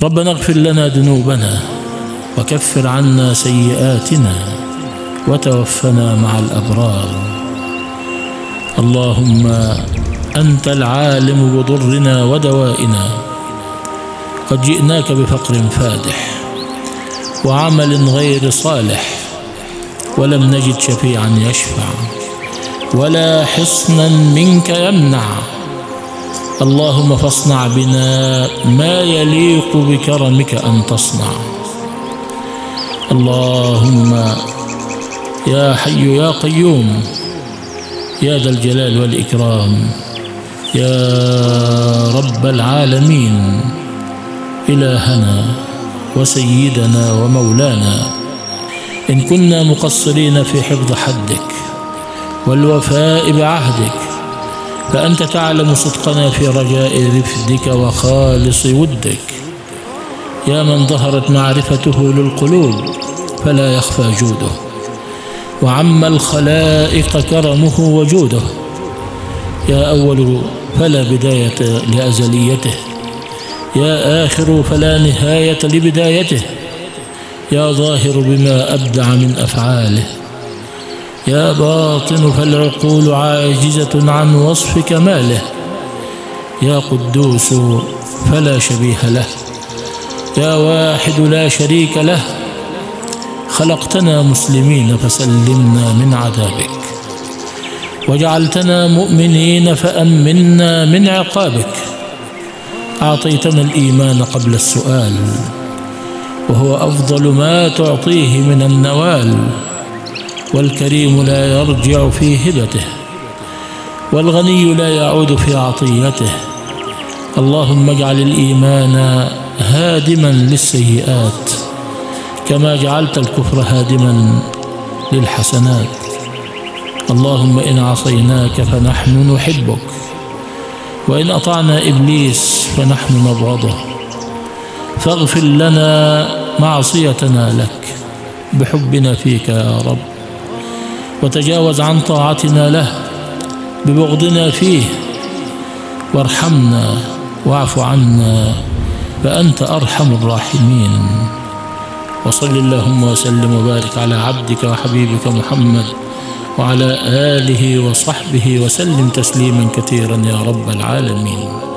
ربنا اغفر لنا ذنوبنا وكفر عنا سيئاتنا وتوفنا مع الأبرار. اللهم أنت العالم بضرنا ودوائنا، قد جئناك بفقر فادح وعمل غير صالح، ولم نجد شفيعا يشفع ولا حصنا منك يمنع. اللهم فاصنع بنا ما يليق بكرمك أن تصنع. اللهم يا حي يا قيوم يا ذا الجلال والإكرام يا رب العالمين، إلهنا وسيدنا ومولانا، إن كنا مقصرين في حفظ حدك والوفاء بعهدك فأنت تعلم صدقنا في رجاء رفدك وخالص ودك. يا من ظهرت معرفته للقلوب فلا يخفى جوده، وعم الخلائق كرمه وجوده. يا أول فلا بداية لأزليته، يا آخر فلا نهاية لبدايته، يا ظاهر بما أبدع من أفعاله، يا باطن فالعقول عاجزة عن وصف كماله، يا قدوس فلا شبيه له، يا واحد لا شريك له. خلقتنا مسلمين فسلمنا من عذابك، وجعلتنا مؤمنين فأمنا من عقابك. أعطيتنا الإيمان قبل السؤال، وهو أفضل ما تعطيه من النوال. والكريم لا يرجع في هبته، والغني لا يعود في عطيته. اللهم اجعل الإيمان هادما للسيئات، كما جعلت الكفر هادما للحسنات. اللهم إن عصيناك فنحن نحبك، وإن أطعنا إبليس فنحن نبغضه، فاغفر لنا معصيتنا لك بحبنا فيك يا رب، وتجاوز عن طاعتنا له ببغضنا فيه، وارحمنا واعف عنا فأنت أرحم الراحمين. وصل اللهم وسلم وبارك على عبدك وحبيبك محمد وعلى آله وصحبه وسلم تسليما كثيرا يا رب العالمين.